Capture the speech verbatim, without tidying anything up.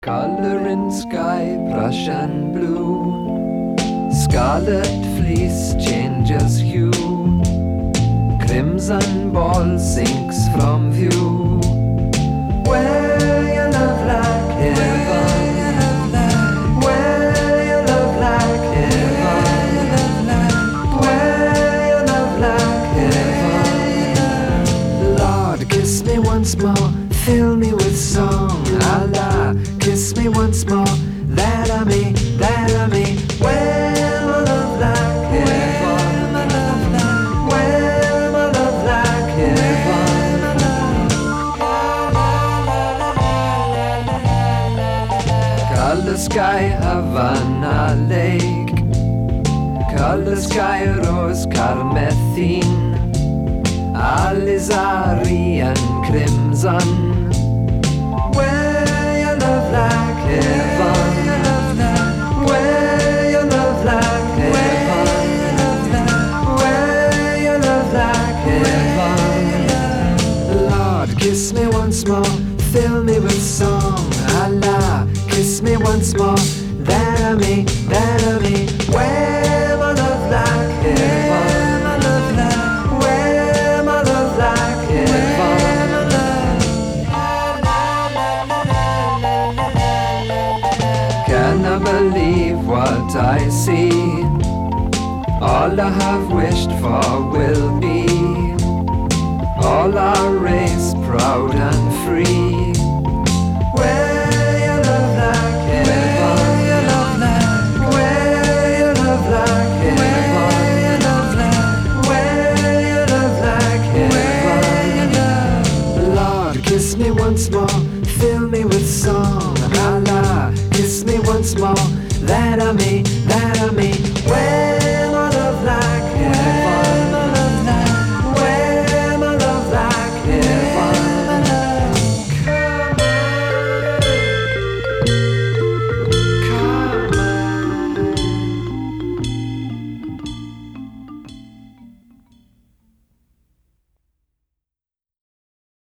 Color in sky, Prussian blue. Scarlet fleece changes hue. Crimson ball sinks from view. Where you love like heaven. Where you love like heaven. Where you love like heaven. Lord, kiss me once more, fill me with song. Allah, kiss me once more, that I may, that I may. Where my love like heaven. Where my love like heaven. Color sky, Havana lake. Color sky, rose carmethine. Alizari and crimson. Where you love like heaven. Where you love like heaven. Where you love like heaven. Lord, kiss me once more, fill me with song. Allah, kiss me once more, that I may, that I may. Where my love like heaven. Where my love like heaven. Can I believe what I see? All I have wished for will be. All our race proud and free. Where you love like heaven. Where you love like heaven. Where you love like heaven. Lord, kiss me once more, fill me with song. Allah, kiss me once more, that I may